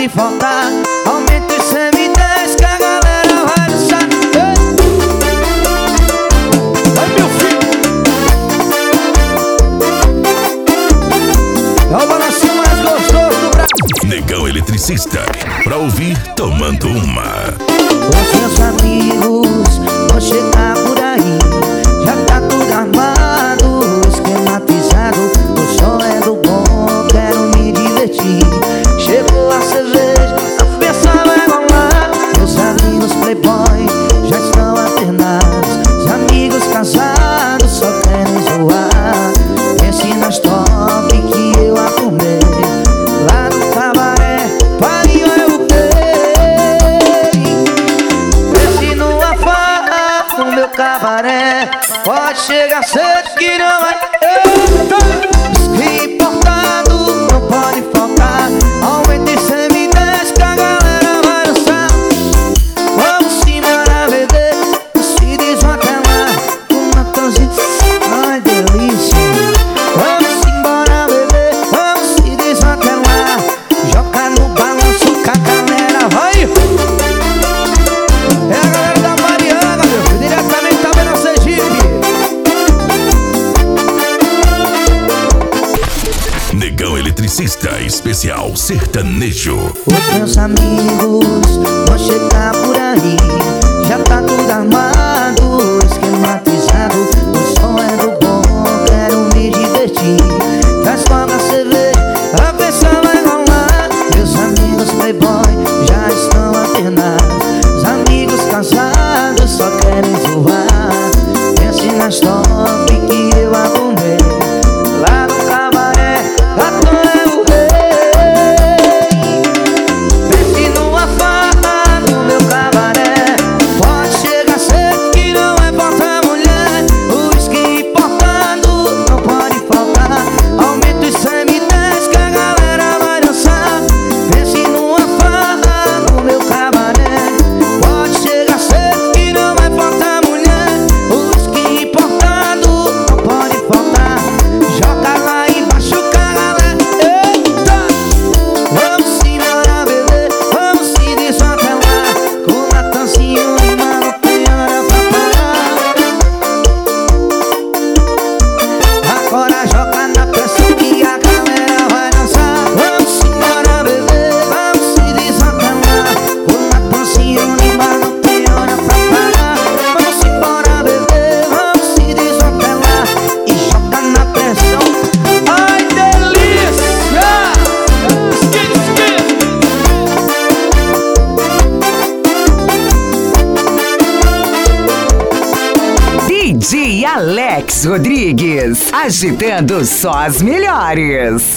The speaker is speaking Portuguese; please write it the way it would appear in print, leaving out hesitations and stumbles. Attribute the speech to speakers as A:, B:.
A: pode faltar. Aumenta o ICMS que a galera vai dançar. Ai, meu filho, é o balancinho mais gostoso do Brasil.
B: Negão Eletricista, pra ouvir tomando uma.
A: Os meus amigos vão chegar por aí, já tá tudo armado, esquematizado. O som é do bom, quero me divertir. Chegou a cerveja, a festa vai rolar. Meus amigos playboy já estão alternados. Os amigos casados só querem zoar. Pense nas top que eu arrumei lá no cabaré, parinho eu dei. Pense numa farra no meu cabaré, pode chegar cedo que não vai. Whisky importado não pode faltar. Aumenta o ICMS que a galera vai dançar. Vamos embora beber, se desmantelar com uma tonzinha. Ai, delícia. Vamos embora beber, vamos se desmantelar. Joga no balanço que a galera vai. É a galera da Mariana, meu filho, diretamente também na Sergipe.
B: Negão Eletricista Especial Sertanejo.
A: Os meus amigos vão chegar por aí, já tá tudo armado, esquematizado. O som é do bom, quero me divertir. Traz coca, cerveja, a festa vai rolar. Meus amigos playboy já estão alternados. Os amigos casados só querem zoar. Pense nas top que eu arrumei lá no cabaré, gatão é o rei. Pense numa farra no meu cabaré, pode chegar cedo que não é porta mulher. O whisky importado não pode faltar. Aumenta o ICMS que a galera vai dançar. Pense numa farra no meu cabaré, pode chegar cedo que não é porta mulher. O whisky importado não pode faltar. Joga lá embaixo que a galera. Eita! Vamos embora beber, vamos se desmantelar. Com latancinho e mano, não tem hora pra parar. Agora joga na pressão que a galera vai dançar. Vamos embora beber, vamos se desmantelar. Com latancinho e mano, não tem hora pra parar. Vamos embora beber, vamos se desmantelar. E joga na pressão. Ai, delícia!
C: DJ Alex Rodrigues, agitando só as melhores.